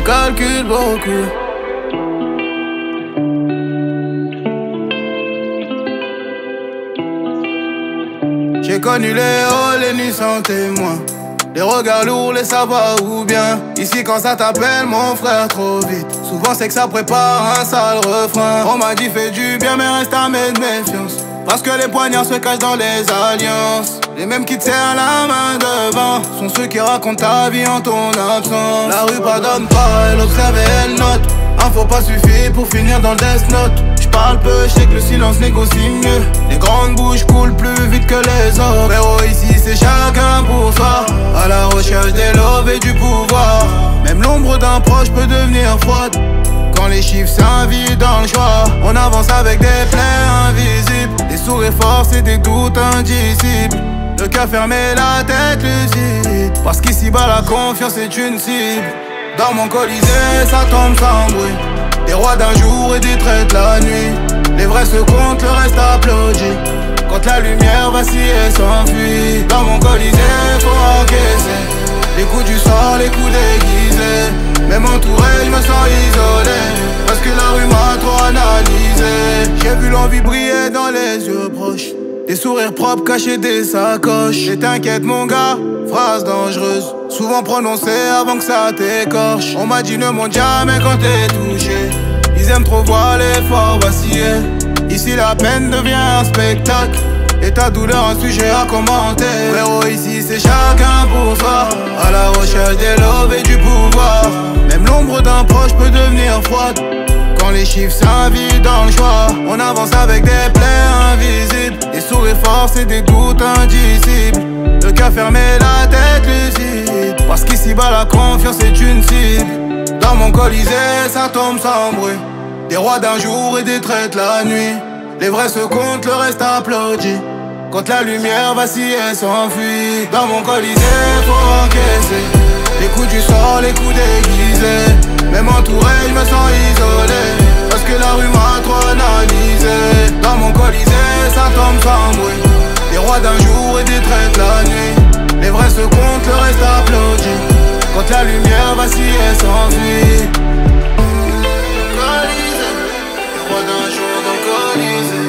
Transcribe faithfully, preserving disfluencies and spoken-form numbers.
calcule beaucoup. J'ai connu les hauts, les nuits sans témoin, les regards lourds, les savoir ou bien. Ici quand ça t'appelle mon frère trop vite, souvent c'est que ça prépare un sale refrain. On m'a dit fais du bien mais reste armé de méfiance, parce que les poignards se cachent dans les alliances. Les mêmes qui te serrent la main devant sont ceux qui racontent ta vie en ton absence. La rue pardonne pas, elle observe et elle note. Un faux pas suffit pour finir dans le Death Note. J'parle peu, j'sais que le silence négocie mieux. Les grandes bouches coulent plus vite que les autres. Frérot, ici c'est chacun pour soi, à la recherche des loves et du pouvoir. Même l'ombre d'un proche peut devenir froide quand les chiffres s'invitent dans le choix. On avance avec des plaies invisibles, des sourires forcés et des doutes indicibles. Le cœur fermé, la tête lucide, parce qu'ici bas la confiance est une cible. Dans mon colisée, ça tombe sans bruit, des rois d'un jour et des traîtres la nuit. Les vrais se comptent, le reste applaudit, quand la lumière vacille et s'enfuit. Dans mon colisée, faut encaisser les coups du sort, les coups déguisés. Même entouré, je me sens isolé, parce que la rue m'a trop analysé. J'ai vu l'envie briller dans les yeux proches, des sourires propres cachés des sacoches. Et t'inquiète mon gars, phrase dangereuse, souvent prononcée avant que ça t'écorche. On m'a dit ne monte jamais quand t'es touché, ils aiment trop voir l'effort vaciller. Ici la peine devient un spectacle, et ta douleur un sujet à commenter. Frérot, ici c'est chacun pour soi, à la recherche des loves et du pouvoir. Même l'ombre d'un proche peut devenir froide quand les chiffres s'invitent dans le choix. On avance avec des plaies invisibles, des sourires forcés et des doutes indicibles. Le cœur fermé, la tête lucide, parce qu'ici bas la confiance est une cible. Dans mon colisée, ça tombe sans bruit, des rois d'un jour et des traîtres la nuit. Les vrais se comptent, le reste applaudit, quand la lumière vacille et s'enfuit. Dans mon colisée, faut encaisser les coups du sort, les coups déguisés. Même entouré, je me sens isolé, parce que la rue m'a trop analysé. Dans mon colisée, ça tombe sans bruit, des rois d'un jour et des traîtres la nuit. Les vrais se comptent, le reste applaudit, quand la lumière vacille et s'enfuit. Colisée, des rois d'un jour dans le Colisée.